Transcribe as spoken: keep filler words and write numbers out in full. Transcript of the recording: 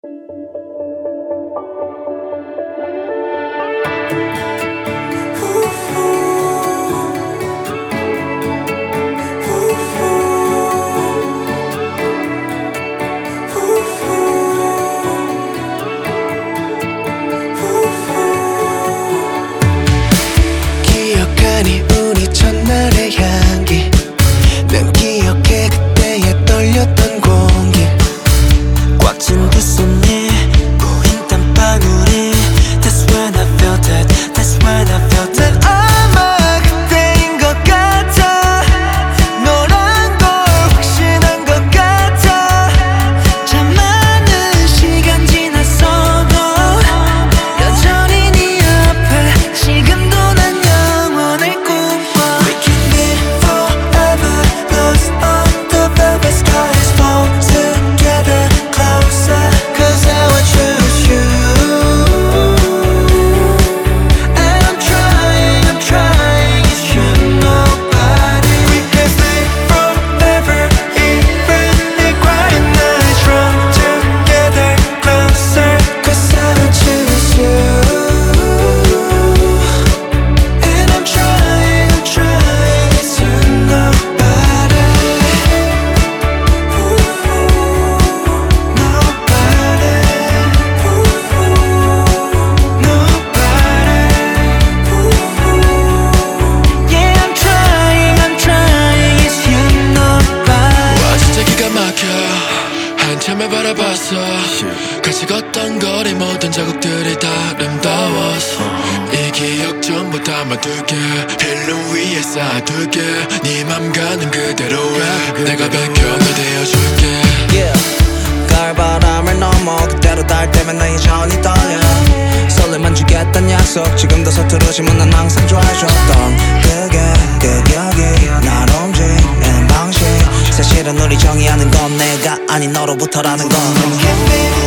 기억하니 우리 첫날의 향기, 난 기억해 그때의 떨렸던 공기, 꽉 찐 두 손에 고인 땀방울이. That's when I felt it, that's when I felt it. 난 아마 그때인 것 같아. 너란 걸 확신한 것 같아. 참 많은 시간 지났어도 여전히 네 앞에 지금도 난 영원을 꿈꿔. We can be forever, lost on the velvet skies, fall together closer, cause I will choose you. And I'm trying, I'm trying, it's you, nobody. We can stay forever, even if quiet nights run together closer, cause I will choose you. And I'm trying, I'm trying, it's you, nobody. Nobody, nobody. Yeah, I'm trying, I'm trying, it's you, nobody. 와 진짜 기가 막혀. 한참을 바라봤어. 같이 걷던 거리 모든 자국들이 다 아름다웠어. 이 기억 전부 담아둘게. 필름 위에 쌓아둘게. 네 맘 가는 그대로 해. 내가 백형이 되어줄게. Yeah. 가을바람을 넘어 그대로 닿을 때면 내 여전히 떨려. 설렘만 주겠단 약속 지금도 서투르지만 난 항상 좋아해줬던 그게 그 기억이 날 움직이는 방식. 사실은 우리 정의하는 건 내가 아닌 너로부터라는 건.